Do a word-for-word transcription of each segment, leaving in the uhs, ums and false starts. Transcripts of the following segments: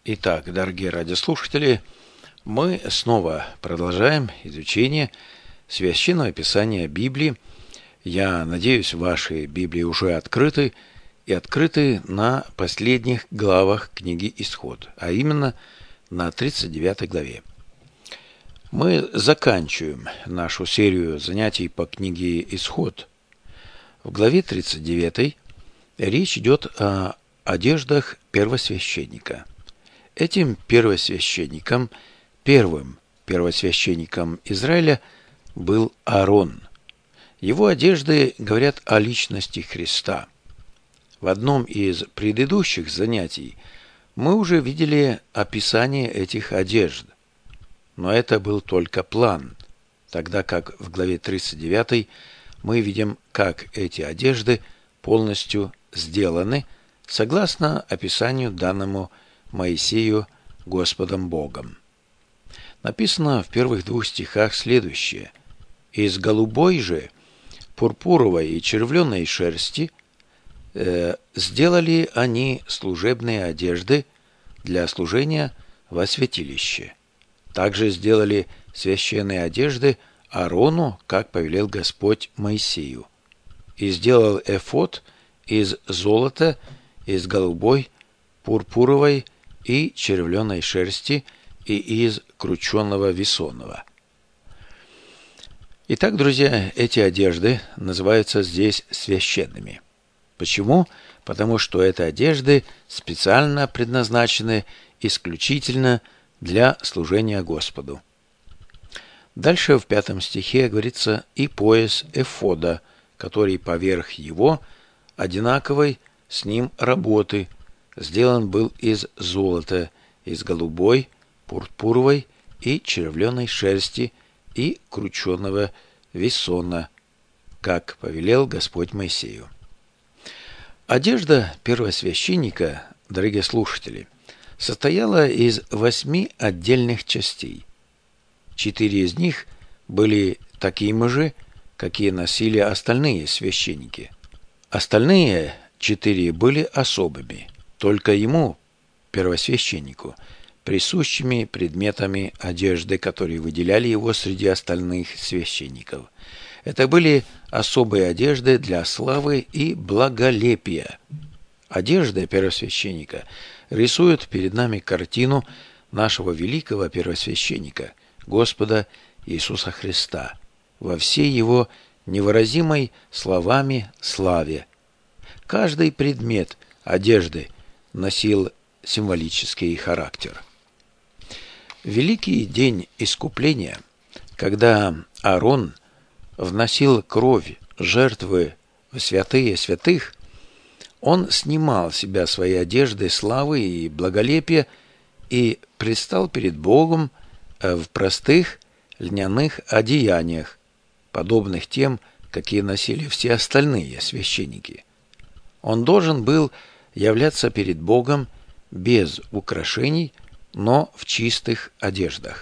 Итак, дорогие радиослушатели, мы снова продолжаем изучение Священного Писания Библии. Я надеюсь, ваши Библии уже открыты и открыты на последних главах книги «Исход», а именно на тридцать девятой главе. Мы заканчиваем нашу серию занятий по книге «Исход». В главе тридцать девятой речь идет о одеждах первосвященника. Этим первосвященником, первым первосвященником Израиля был Аарон. Его одежды говорят о личности Христа. В одном из предыдущих занятий мы уже видели описание этих одежд, но это был только план, тогда как в главе тридцать девятой мы видим, как эти одежды полностью сделаны согласно описанию данному Моисею Господом Богом. Написано в первых двух стихах следующее: «Из голубой же, пурпуровой и червленой шерсти э, сделали они служебные одежды для служения во святилище. Также сделали священные одежды Аарону, как повелел Господь Моисею. И сделал эфод из золота, из голубой, пурпуровой и червленой шерсти и из крученного весонного». Итак, друзья, эти одежды называются здесь священными. Почему? Потому что это одежды специально предназначены исключительно для служения Господу. Дальше в пятом стихе говорится «и пояс эфода, который поверх его, одинаковой с ним работы, сделан был из золота, из голубой, пурпуровой и червленой шерсти и крученого весона, как повелел Господь Моисею». Одежда первосвященника, дорогие слушатели, состояла из восьми отдельных частей. Четыре из них были такими же, какие носили остальные священники. Остальные четыре были особыми, только ему, первосвященнику, присущими предметами одежды, которые выделяли его среди остальных священников. Это были особые одежды для славы и благолепия. Одежда первосвященника рисует перед нами картину нашего великого первосвященника, Господа Иисуса Христа, во всей его невыразимой словами славе. Каждый предмет одежды носил символический характер. Великий день искупления, когда Аарон вносил кровь жертвы в святые святых, он снимал с себя свои одежды славы и благолепия и предстал перед Богом в простых льняных одеяниях, подобных тем, какие носили все остальные священники. Он должен был являться перед Богом без украшений, но в чистых одеждах.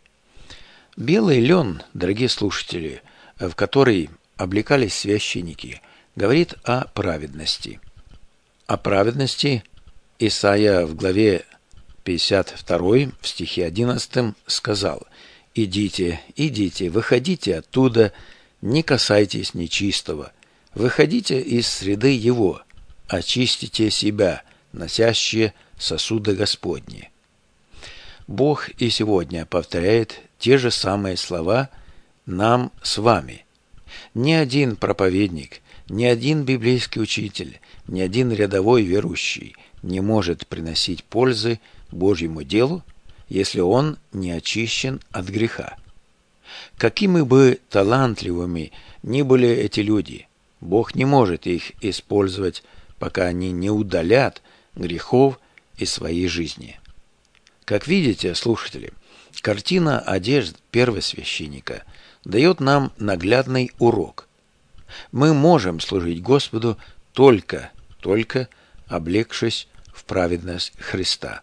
Белый лен, дорогие слушатели, в который облекались священники, говорит о праведности. О праведности Исаия в главе пятьдесят второй, в стихе одиннадцатом, сказал: «Идите, идите, выходите оттуда, не касайтесь нечистого, выходите из среды его, очистите себя, носящие сосуды Господни». Бог и сегодня повторяет те же самые слова нам с вами. Ни один проповедник, ни один библейский учитель, ни один рядовой верующий не может приносить пользы Божьему делу, если он не очищен от греха. Какими бы талантливыми ни были эти люди, Бог не может их использовать, пока они не удалят грехов из своей жизни. Как видите, слушатели, картина одежд первосвященника дает нам наглядный урок. Мы можем служить Господу только, только облегшись в праведность Христа.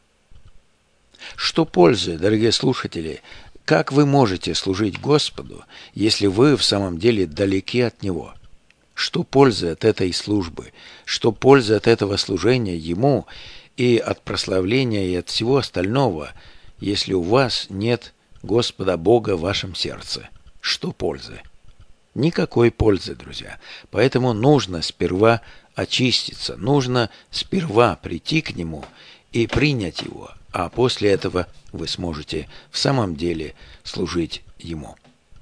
Что пользы, дорогие слушатели, как вы можете служить Господу, если вы в самом деле далеки от Него? Что пользы от этой службы? Что пользы от этого служения Ему, и от прославления, и от всего остального, если у вас нет Господа Бога в вашем сердце? Что пользы? Никакой пользы, друзья. Поэтому нужно сперва очиститься, нужно сперва прийти к Нему и принять Его, а после этого вы сможете в самом деле служить Ему.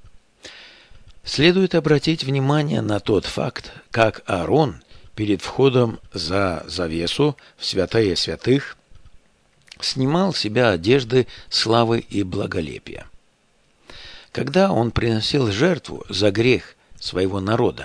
Следует обратить внимание на тот факт, как Аарон перед входом за завесу в святая святых снимал с себя одежды славы и благолепия. Когда он приносил жертву за грех своего народа.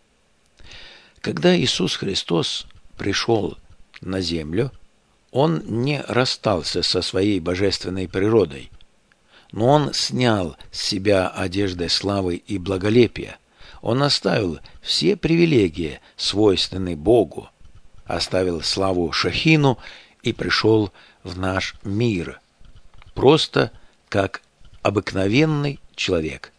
Когда Иисус Христос пришел на землю, Он не расстался со своей божественной природой, но Он снял с себя одежды славы и благолепия. Он оставил все привилегии, свойственные Богу, оставил славу Шахину и пришел в наш мир, просто как обыкновенный человек.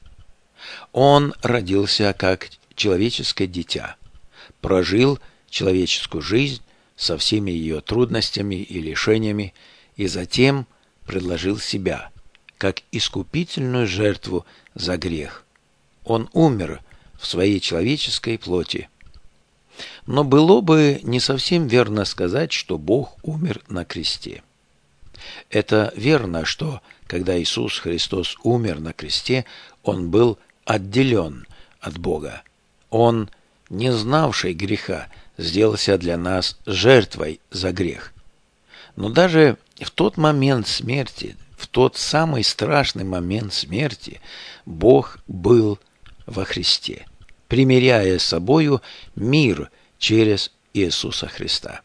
Он родился как человеческое дитя, прожил человеческую жизнь со всеми ее трудностями и лишениями, и затем предложил себя как искупительную жертву за грех. Он умер в своей человеческой плоти. Но было бы не совсем верно сказать, что Бог умер на кресте. Это верно, что когда Иисус Христос умер на кресте, Он был отделен от Бога. Он, не знавший греха, сделался для нас жертвой за грех. Но даже в тот момент смерти, в тот самый страшный момент смерти, Бог был во Христе, примиряя с собою мир через Иисуса Христа.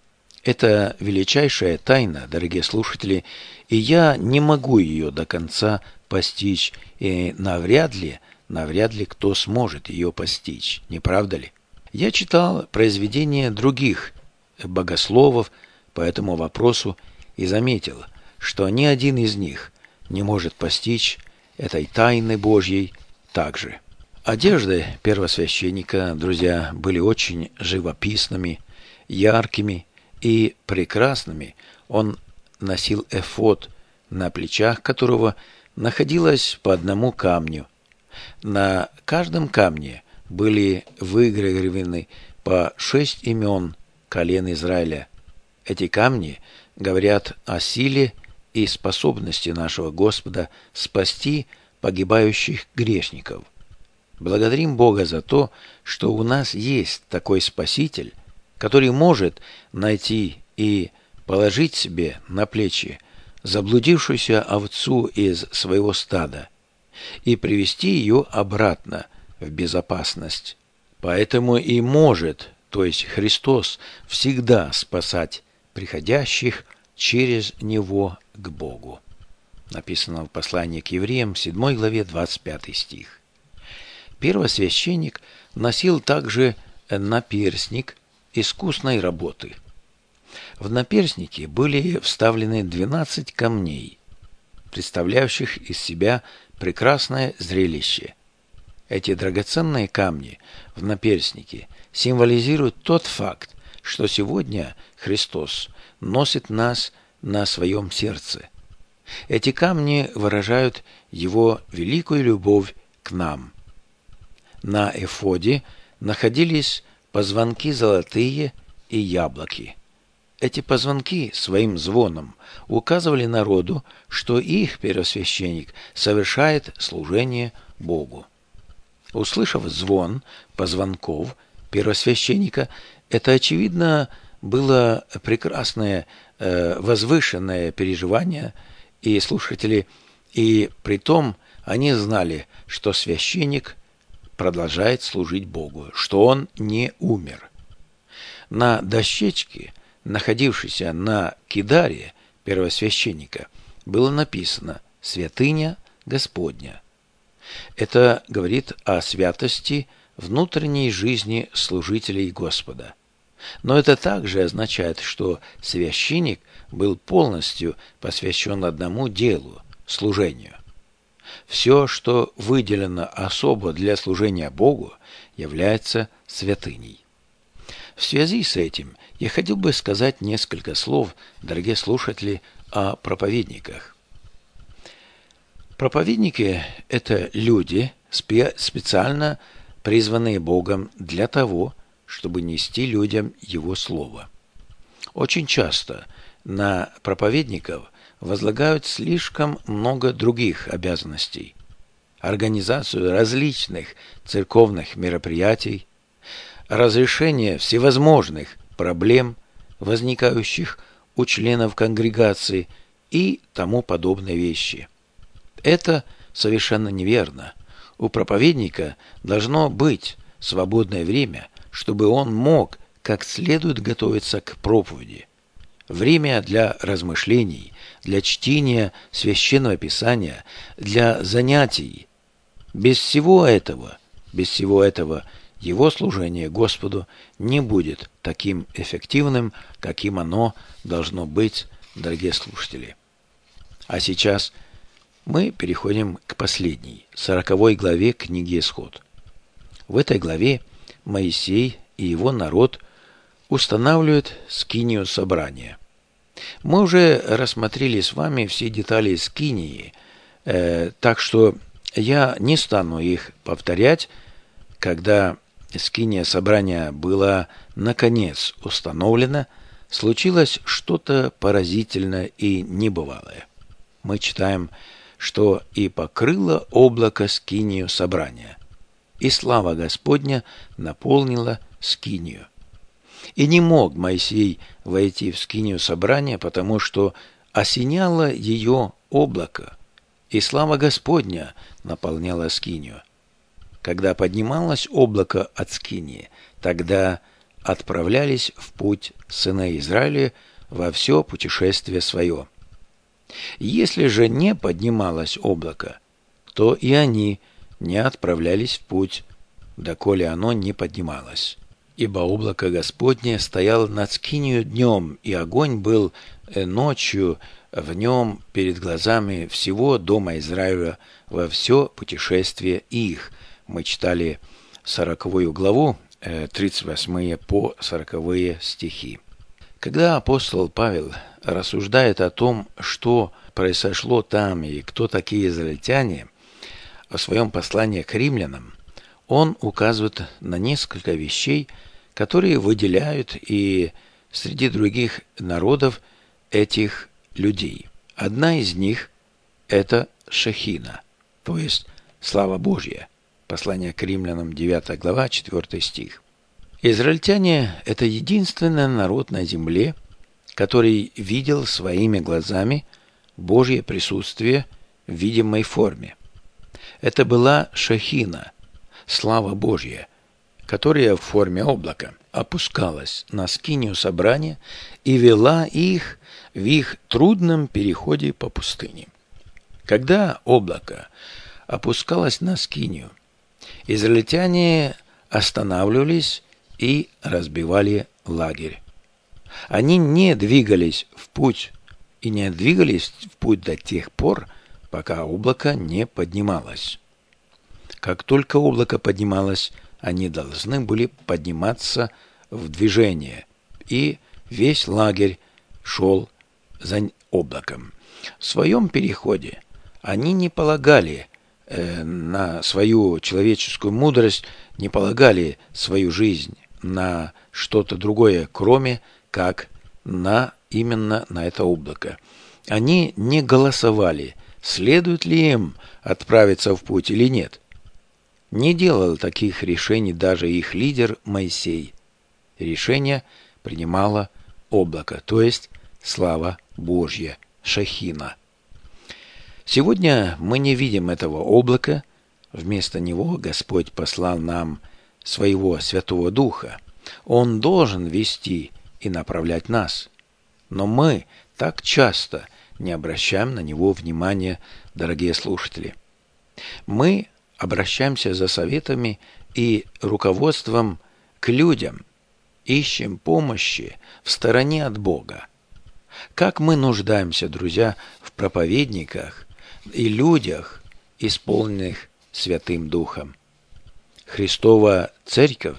Это величайшая тайна, дорогие слушатели, и я не могу ее до конца постичь, и навряд ли, навряд ли кто сможет ее постичь, не правда ли? Я читал произведения других богословов по этому вопросу и заметил, что ни один из них не может постичь этой тайны Божьей также. Одежды первосвященника, друзья, были очень живописными, яркими и прекрасными. Он носил эфод, на плечах которого находилось по одному камню. На каждом камне были выгравированы по шесть имен колен Израиля. Эти камни говорят о силе и способности нашего Господа спасти погибающих грешников. Благодарим Бога за то, что у нас есть такой Спаситель, который может найти и положить себе на плечи заблудившуюся овцу из своего стада и привести ее обратно в безопасность. Поэтому и может, то есть Христос, всегда спасать приходящих через Него к Богу. Написано в послании к евреям, седьмой главе, двадцать пятый стих. Первосвященник носил также наперстник искусной работы. В наперстнике были вставлены двенадцать камней, представляющих из себя прекрасное зрелище. Эти драгоценные камни в наперстнике символизируют тот факт, что сегодня Христос носит нас на своем сердце. Эти камни выражают Его великую любовь к нам. На эфоде находились позвонки золотые и яблоки. Эти позвонки своим звоном указывали народу, что их первосвященник совершает служение Богу. Услышав звон позвонков первосвященника, это, очевидно, было прекрасное, э, возвышенное переживание, и слушатели, и притом они знали, что священник продолжает служить Богу, что он не умер. На дощечке, находившейся на кидаре первосвященника, было написано «Святыня Господня». Это говорит о святости внутренней жизни служителей Господа. Но это также означает, что священник был полностью посвящен одному делу – служению. Все, что выделено особо для служения Богу, является святыней. В связи с этим я хотел бы сказать несколько слов, дорогие слушатели, о проповедниках. Проповедники – это люди, специально призванные Богом для того, чтобы нести людям Его Слово. Очень часто на проповедников возлагают слишком много других обязанностей. Организацию различных церковных мероприятий, разрешение всевозможных проблем, возникающих у членов конгрегации и тому подобные вещи. Это совершенно неверно. У проповедника должно быть свободное время, чтобы он мог как следует готовиться к проповеди. Время для размышлений, для чтения Священного Писания, для занятий. Без всего этого, без всего этого его служение Господу не будет таким эффективным, каким оно должно быть, дорогие слушатели. А сейчас мы переходим к последней, сороковой главе книги Исход. В этой главе Моисей и его народ устанавливают скинию собрания. Мы уже рассмотрели с вами все детали скинии, э, так что я не стану их повторять. Когда скиния собрания была наконец установлена, случилось что-то поразительное и небывалое. Мы читаем, что «и покрыло облако скинию собрания, и слава Господня наполнила скинию». И не мог Моисей войти в скинию собрания, потому что осеняло ее облако, и слава Господня наполняла скинию. Когда поднималось облако от скинии, тогда отправлялись в путь сыны Израиля во все путешествие свое. Если же не поднималось облако, то и они не отправлялись в путь, доколе оно не поднималось. Ибо облако Господне стояло над скинию днем, и огонь был ночью в нем перед глазами всего дома Израиля во все путешествие их. Мы читали сороковую главу, тридцать восьмые по сороковые стихи. Когда апостол Павел рассуждает о том, что произошло там и кто такие израильтяне, в своем послании к римлянам, он указывает на несколько вещей, которые выделяют и среди других народов этих людей. Одна из них – это Шехина, то есть слава Божья. Послание к римлянам, девятая глава, четвёртый стих. Израильтяне – это единственный народ на земле, который видел своими глазами Божье присутствие в видимой форме. Это была Шехина, слава Божья, которая в форме облака опускалась на скинию собрания и вела их в их трудном переходе по пустыне. Когда облако опускалось на скинию, израильтяне останавливались и разбивали лагерь. Они не двигались в путь и не двигались в путь до тех пор, пока облако не поднималось. Как только облако поднималось, они должны были подниматься в движение, и весь лагерь шел за облаком. В своем переходе они не полагали э, на свою человеческую мудрость, не полагали свою жизнь на что-то другое, кроме как на именно на это облако. Они не голосовали, следует ли им отправиться в путь или нет. Не делал таких решений даже их лидер Моисей. Решение принимало облако, то есть слава Божья, Шехина. Сегодня мы не видим этого облака, вместо него Господь послал нам своего Святого Духа. Он должен вести и направлять нас. Но мы так часто не обращаем на него внимания, дорогие слушатели. Мы обращаемся за советами и руководством к людям, ищем помощи в стороне от Бога. Как мы нуждаемся, друзья, в проповедниках и людях, исполненных Святым Духом. Христова Церковь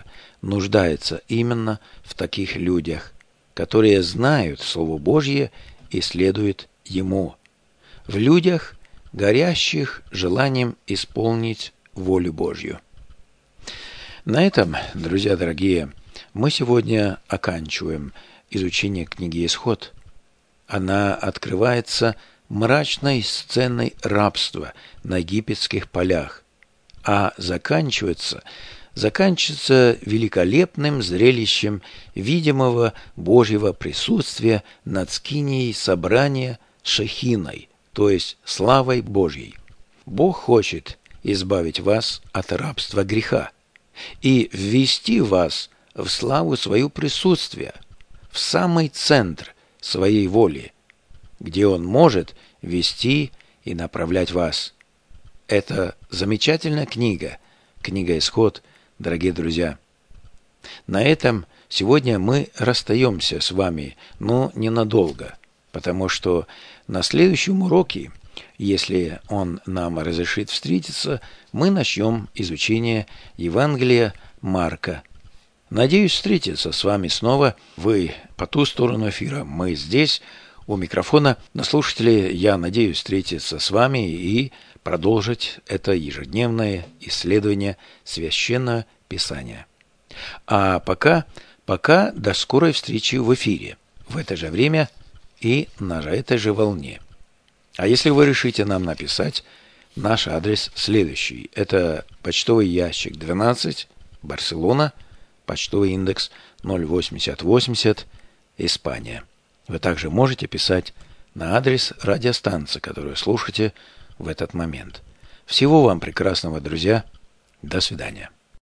нуждается именно в таких людях, которые знают Слово Божье и следуют ему. В людях, горящих желанием исполнить волю Божью. На этом, друзья дорогие, мы сегодня оканчиваем изучение книги «Исход». Она открывается мрачной сценой рабства на египетских полях, а заканчивается, заканчивается великолепным зрелищем видимого Божьего присутствия над скинией собрания Шехиной, то есть славой Божьей. Бог хочет избавить вас от рабства греха и ввести вас в славу свою присутствия, в самый центр своей воли, где Он может вести и направлять вас. Это замечательная книга, книга «Исход», дорогие друзья. На этом сегодня мы расстаемся с вами, но ненадолго, потому что на следующем уроке, если Он нам разрешит встретиться, мы начнем изучение Евангелия Марка. Надеюсь встретиться с вами снова. Вы по ту сторону эфира, мы здесь, у микрофона. Но, слушатели, я надеюсь встретиться с вами и продолжить это ежедневное исследование Священного Писания. А пока, пока до скорой встречи в эфире, в это же время и на этой же волне. А если вы решите нам написать, наш адрес следующий. Это почтовый ящик двенадцать, Барселона, почтовый индекс ноль восемьдесят восемьдесят, Испания. Вы также можете писать на адрес радиостанции, которую слушаете в этот момент. Всего вам прекрасного, друзья. До свидания.